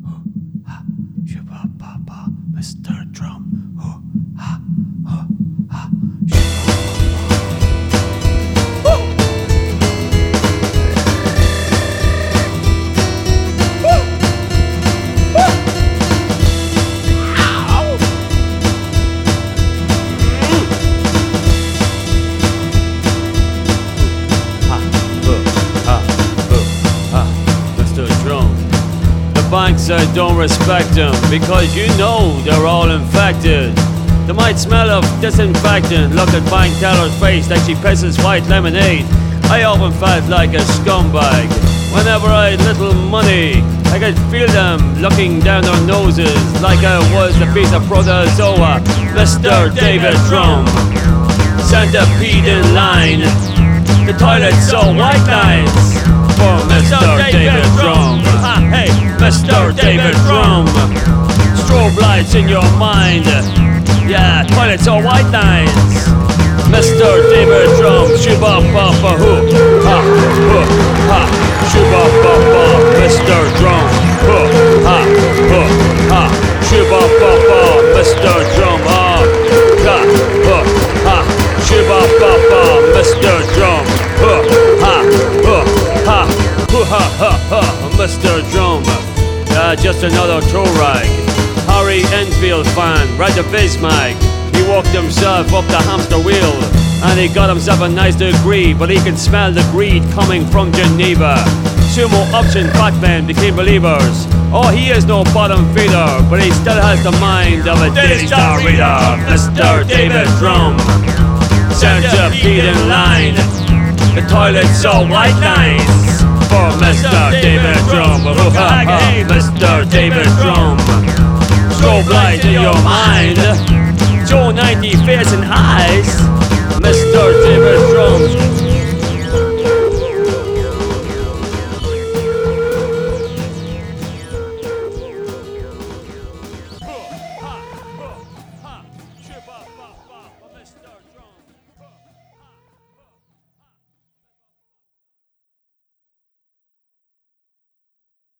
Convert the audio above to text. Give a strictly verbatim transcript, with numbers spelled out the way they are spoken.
ha, shuba ba ba, Mister Drum. Oh, ha, oh, ha, shuba ba ba. Woo! Banks, I don't respect them because you know they're all infected. They might smell of disinfectant. Look at bank teller's face like she pisses white lemonade. I often felt like a scumbag. Whenever I had little money, I could feel them looking down their noses like I was a piece of protozoa. Mister David Drum, centipede in line. The toilet's so white lines for Mister David Drum. Hey, Mister David Drum. Strobe lights in your mind. Yeah, toilets are white lines. Mister David Drum. Shuba ba ba hoo. Ha, hoo, ha. Shuba ba ba. Mister Drum. Hoo, ha, hoo, ha. Shuba ba ba. Mister Drum. Ha, ha, hoo, ha. Shuba ba ba. Mister Drum. Hoo, ha, hoo, ha. Hoo, ha, ha, ha. Mister Drum. Uh, just another toe rag. Harry Enfield fan, right to Bismarck. He walked himself up the hamster wheel and he got himself a nice degree, but he can smell the greed coming from Geneva. Sumo option fat men became believers. Oh, he is no bottom feeder, but he still has the mind of a Daily Star reader. Mister David Drum, centipede in line. The toilet's so white lines for Mister David Drum. Hey, Mister David Drum. Strobe light in your mind. Joe ninety face and eyes. Mister David Drum.